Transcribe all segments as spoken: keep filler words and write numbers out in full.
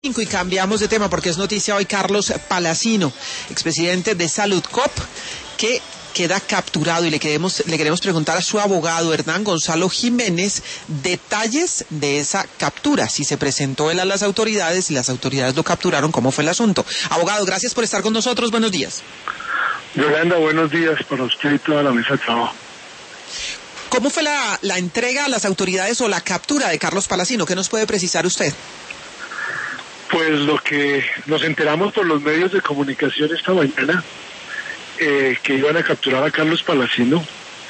Y cambiamos de tema porque es noticia hoy Carlos Palacino, expresidente de Saludcop, que queda capturado, y le queremos, le queremos preguntar a su abogado Hernán Gonzalo Jiménez detalles de esa captura, si se presentó él a las autoridades, si las autoridades lo capturaron, cómo fue el asunto. Abogado, gracias por estar con nosotros, buenos días. Yolanda, buenos días para usted y toda la mesa de trabajo. ¿Cómo fue la, la entrega a las autoridades o la captura de Carlos Palacino? ¿Qué nos puede precisar usted? Pues lo que nos enteramos por los medios de comunicación esta mañana, eh, que iban a capturar a Carlos Palacino,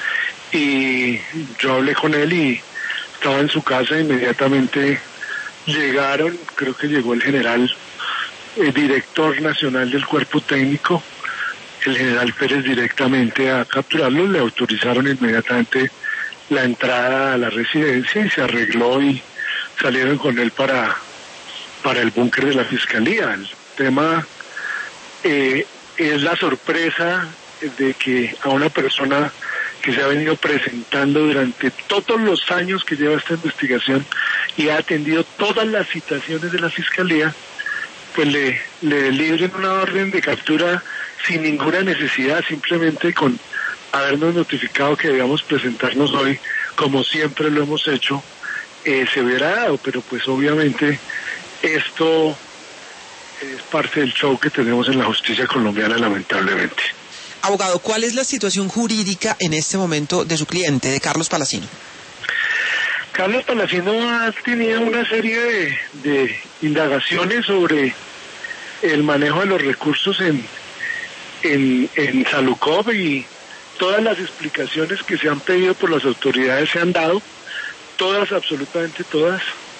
y yo hablé con él y estaba en su casa. Inmediatamente llegaron, creo que llegó el general, el director nacional del cuerpo técnico, el general Pérez, directamente a capturarlo. Le autorizaron inmediatamente la entrada a la residencia y se arregló y salieron con él para... para el búnker de la Fiscalía. El tema eh, es la sorpresa de que a una persona que se ha venido presentando durante todos los años que lleva esta investigación y ha atendido todas las citaciones de la Fiscalía, pues le, le libren una orden de captura sin ninguna necesidad, simplemente con habernos notificado que debíamos presentarnos hoy, como siempre lo hemos hecho. Eh, se hubiera dado, pero pues obviamente esto es parte del show que tenemos en la justicia colombiana, lamentablemente. Abogado, ¿cuál es la situación jurídica en este momento de su cliente, de Carlos Palacino? Carlos Palacino ha tenido una serie de, de indagaciones sobre el manejo de los recursos en, en, en Saludcop, y todas las explicaciones que se han pedido por las autoridades se han dado, todas, absolutamente todas.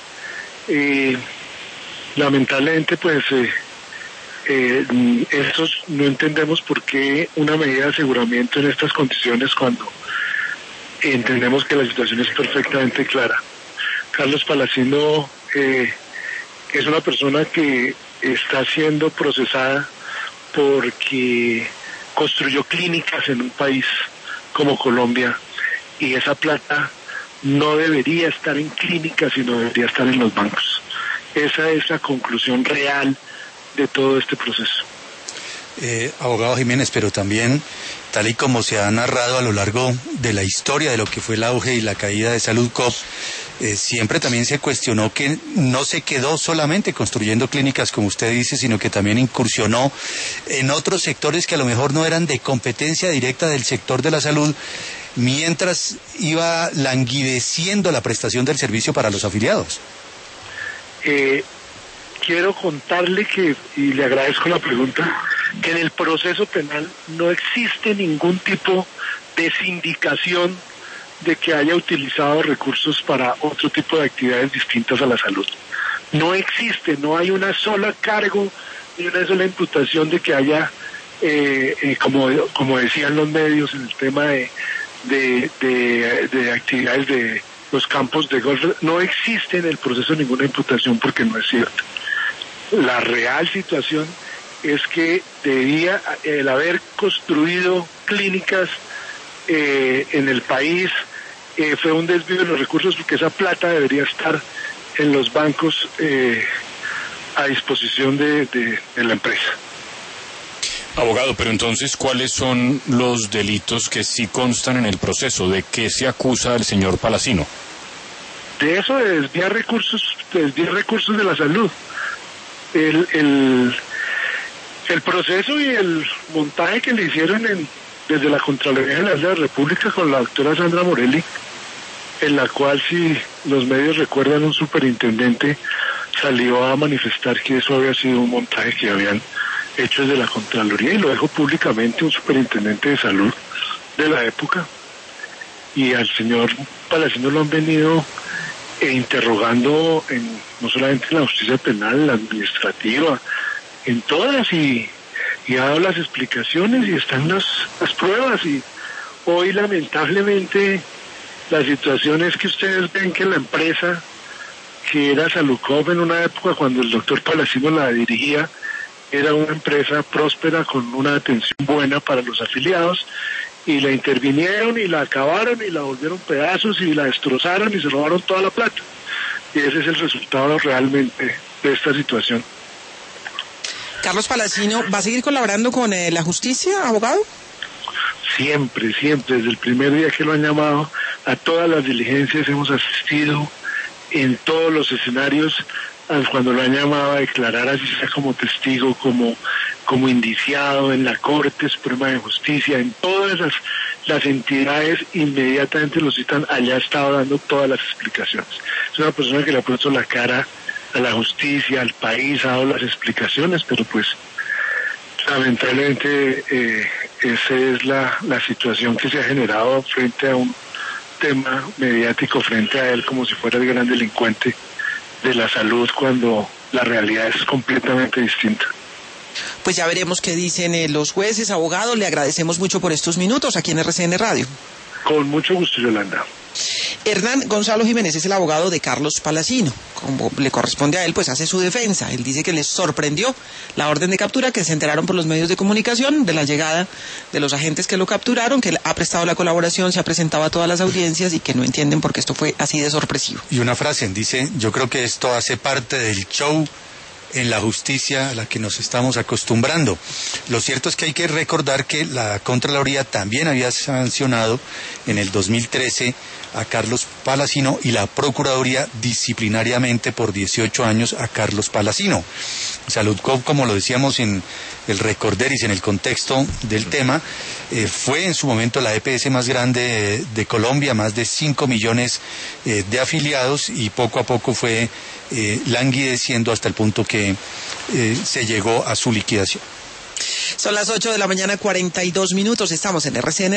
Eh, Lamentablemente, pues, eh, eh, estos no entendemos por qué una medida de aseguramiento en estas condiciones cuando entendemos que la situación es perfectamente clara. Carlos Palacino eh, es una persona que está siendo procesada porque construyó clínicas en un país como Colombia, y esa plata no debería estar en clínicas, sino debería estar en los bancos. Esa es la conclusión real de todo este proceso. Eh, abogado Jiménez, pero también, tal y como se ha narrado a lo largo de la historia de lo que fue el auge y la caída de Saludcop, eh, siempre también se cuestionó que no se quedó solamente construyendo clínicas, como usted dice, sino que también incursionó en otros sectores que a lo mejor no eran de competencia directa del sector de la salud, mientras iba languideciendo la prestación del servicio para los afiliados. Eh, quiero contarle que, y le agradezco la pregunta, que en el proceso penal no existe ningún tipo de sindicación de que haya utilizado recursos para otro tipo de actividades distintas a la salud. No existe, no hay una sola cargo ni una sola imputación de que haya, eh, eh, como, como decían los medios, en el tema de, de, de, de actividades de los campos de golf. No existe en el proceso ninguna imputación, porque no es cierto. La real situación es que debía el haber construido clínicas eh, en el país eh, fue un desvío de los recursos, porque esa plata debería estar en los bancos eh, a disposición de, de, de la empresa. Abogado, pero entonces, ¿cuáles son los delitos que sí constan en el proceso? ¿De qué se acusa al señor Palacino? De eso, de desviar recursos, de desviar recursos de la salud. El, el, el proceso y el montaje que le hicieron en, desde la Contraloría General de la República con la doctora Sandra Morelli, en la cual, si los medios recuerdan, un superintendente salió a manifestar que eso había sido un montaje que habían hecho desde la Contraloría, y lo dejó públicamente un superintendente de salud de la época. Y al señor Palacino lo han venido eh, interrogando en, no solamente en la justicia penal, en la administrativa, en todas, y, y ha dado las explicaciones y están las, las pruebas. Y hoy, lamentablemente, la situación es que ustedes ven que la empresa, que era Saludcop en una época cuando el doctor Palacino la dirigía, era una empresa próspera con una atención buena para los afiliados, y la intervinieron y la acabaron y la volvieron pedazos y la destrozaron y se robaron toda la plata. Y ese es el resultado realmente de esta situación. Carlos Palacino, ¿va a seguir colaborando con eh, la justicia, abogado? Siempre, siempre, desde el primer día que lo han llamado, a todas las diligencias hemos asistido en todos los escenarios, cuando lo han llamado a declarar, así sea como testigo, como, como indiciado en la Corte Suprema de Justicia, en todas las, las entidades inmediatamente lo citan, allá ha estado dando todas las explicaciones. Es una persona que le ha puesto la cara a la justicia, al país, ha dado las explicaciones, pero pues lamentablemente eh, esa es la, la situación que se ha generado frente a un tema mediático, frente a él como si fuera el gran delincuente de la salud, cuando la realidad es completamente distinta. Pues ya veremos qué dicen eh, los jueces. Abogado, le agradecemos mucho por estos minutos aquí en R C N Radio. Con mucho gusto, Yolanda. Hernán Gonzalo Jiménez es el abogado de Carlos Palacino. Como le corresponde a él, pues hace su defensa. Él dice que les sorprendió la orden de captura, que se enteraron por los medios de comunicación de la llegada de los agentes que lo capturaron, que él ha prestado la colaboración, se ha presentado a todas las audiencias y que no entienden por qué esto fue así de sorpresivo. Y una frase, dice, yo creo que esto hace parte del show en la justicia a la que nos estamos acostumbrando. Lo cierto es que hay que recordar que la Contraloría también había sancionado en el dos mil trece a Carlos Palacino y la Procuraduría disciplinariamente por dieciocho años a Carlos Palacino. Saludcop, como lo decíamos en el Recorderis, en el contexto del tema, eh, fue en su momento la E P S más grande de, de Colombia, más de cinco millones eh, de afiliados, y poco a poco fue eh, languideciendo hasta el punto que eh, se llegó a su liquidación. Son las ocho de la mañana, cuarenta y dos minutos, estamos en R C N.